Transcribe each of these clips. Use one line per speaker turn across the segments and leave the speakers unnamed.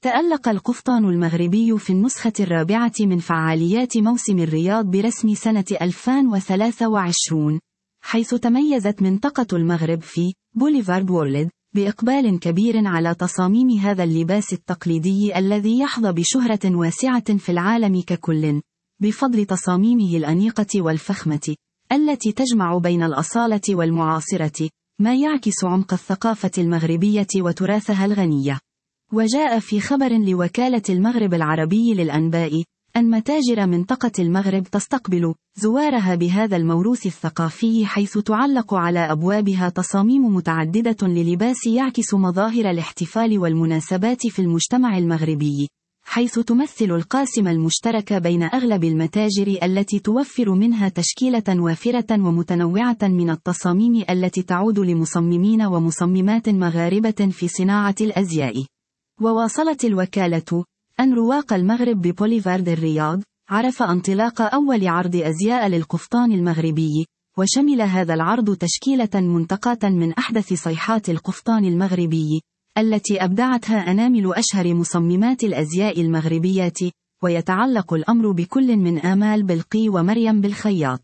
تألق القفطان المغربي في النسخة الرابعة من فعاليات موسم الرياض برسم سنة 2023، حيث تميزت منطقة المغرب في بوليفارد وورلد بإقبال كبير على تصاميم هذا اللباس التقليدي الذي يحظى بشهرة واسعة في العالم ككل، بفضل تصاميمه الأنيقة والفخمة، التي تجمع بين الأصالة والمعاصرة، ما يعكس عمق الثقافة المغربية وتراثها الغنية. وجاء في خبر لوكالة المغرب العربي للأنباء أن متاجر منطقة المغرب تستقبل زوارها بهذا الموروث الثقافي، حيث تعلق على أبوابها تصاميم متعددة للباس يعكس مظاهر الاحتفال والمناسبات في المجتمع المغربي، حيث تمثل القاسم المشترك بين أغلب المتاجر التي توفر منها تشكيلة وافرة ومتنوعة من التصاميم التي تعود لمصممين ومصممات مغاربة في صناعة الأزياء. وواصلت الوكالة أن رواق المغرب ببوليفارد الرياض عرف انطلاق أول عرض أزياء للقفطان المغربي، وشمل هذا العرض تشكيلة منتقاة من أحدث صيحات القفطان المغربي، التي أبدعتها أنامل أشهر مصممات الأزياء المغربيات، ويتعلق الأمر بكل من آمال بلقي ومريم بالخياط.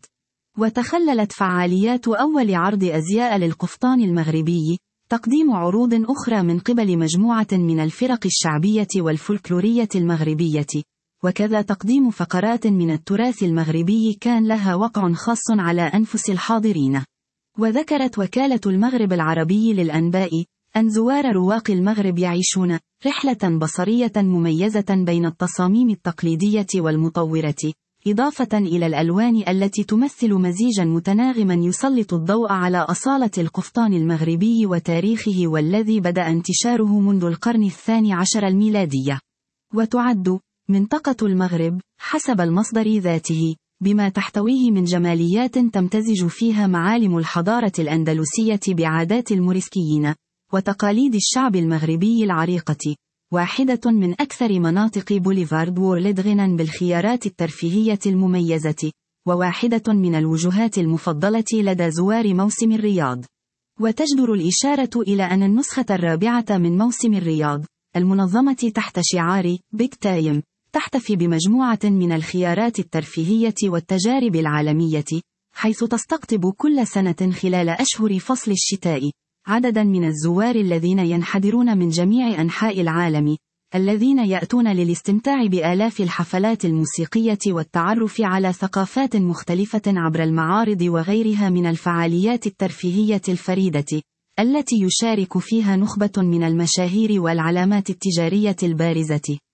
وتخللت فعاليات أول عرض أزياء للقفطان المغربي تقديم عروض أخرى من قبل مجموعة من الفرق الشعبية والفولكلورية المغربية، وكذا تقديم فقرات من التراث المغربي كان لها وقع خاص على أنفس الحاضرين. وذكرت وكالة المغرب العربي للأنباء أن زوار رواق المغرب يعيشون رحلة بصرية مميزة بين التصاميم التقليدية والمطورة، إضافة إلى الألوان التي تمثل مزيجا متناغما يسلط الضوء على أصالة القفطان المغربي وتاريخه، والذي بدأ انتشاره منذ القرن ال12 الميلادي. وتعد منطقة المغرب حسب المصدر ذاته بما تحتويه من جماليات تمتزج فيها معالم الحضارة الأندلسية بعادات الموريسكيين وتقاليد الشعب المغربي العريقة، واحدة من أكثر مناطق بوليفارد وورلد غنى بالخيارات الترفيهية المميزة، وواحدة من الوجهات المفضلة لدى زوار موسم الرياض. وتجدر الإشارة إلى أن النسخة الرابعة من موسم الرياض المنظمة تحت شعار بيج تايم تحتفي بمجموعة من الخيارات الترفيهية والتجارب العالمية، حيث تستقطب كل سنة خلال أشهر فصل الشتاء عددا من الزوار الذين ينحدرون من جميع أنحاء العالم، الذين يأتون للاستمتاع بآلاف الحفلات الموسيقية والتعرف على ثقافات مختلفة عبر المعارض وغيرها من الفعاليات الترفيهية الفريدة، التي يشارك فيها نخبة من المشاهير والعلامات التجارية البارزة.